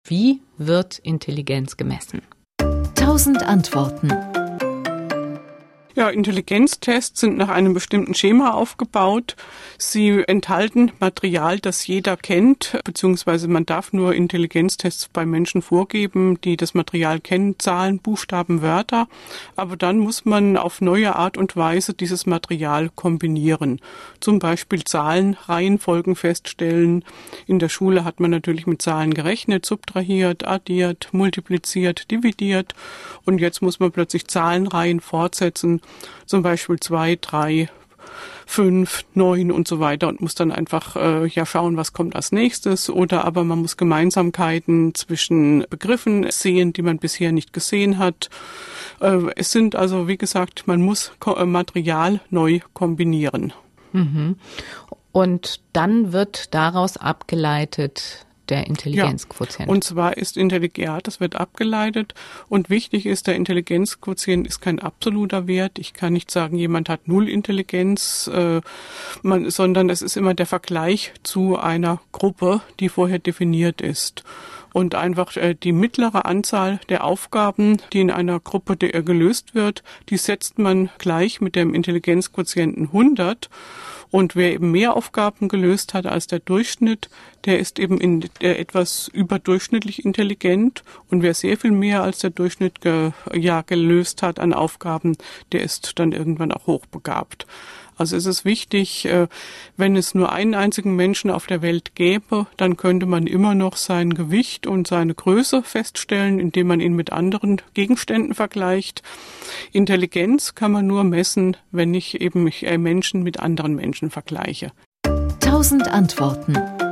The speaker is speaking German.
Wie wird Intelligenz gemessen? 1000 Antworten. Ja, Intelligenztests sind nach einem bestimmten Schema aufgebaut. Sie enthalten Material, das jeder kennt, beziehungsweise man darf nur Intelligenztests bei Menschen vorgeben, die das Material kennen, Zahlen, Buchstaben, Wörter. Aber dann muss man auf neue Art und Weise dieses Material kombinieren. Zum Beispiel Zahlenreihenfolgen feststellen. In der Schule hat man natürlich mit Zahlen gerechnet, subtrahiert, addiert, multipliziert, dividiert. Und jetzt muss man plötzlich Zahlenreihen fortsetzen. Zum Beispiel 2, 3, 5, 9 und so weiter und muss dann einfach schauen, was kommt als nächstes. Oder aber man muss Gemeinsamkeiten zwischen Begriffen sehen, die man bisher nicht gesehen hat. Es sind also, wie gesagt, man muss Material neu kombinieren. Mhm. Und dann wird daraus abgeleitet der Intelligenzquotient. Ja, und zwar ist das wird abgeleitet und wichtig ist, der Intelligenzquotient ist kein absoluter Wert. Ich kann nicht sagen, jemand hat 0 Intelligenz, sondern es ist immer der Vergleich zu einer Gruppe, die vorher definiert ist. Und einfach die mittlere Anzahl der Aufgaben, die in einer Gruppe gelöst wird, die setzt man gleich mit dem Intelligenzquotienten 100. Und wer eben mehr Aufgaben gelöst hat als der Durchschnitt, der ist eben etwas überdurchschnittlich intelligent. Und wer sehr viel mehr als der Durchschnitt gelöst hat an Aufgaben, der ist dann irgendwann auch hochbegabt. Also es ist wichtig, wenn es nur einen einzigen Menschen auf der Welt gäbe, dann könnte man immer noch sein Gewicht und seine Größe feststellen, indem man ihn mit anderen Gegenständen vergleicht. Intelligenz kann man nur messen, wenn ich Menschen mit anderen Menschen vergleiche. 1000 Antworten.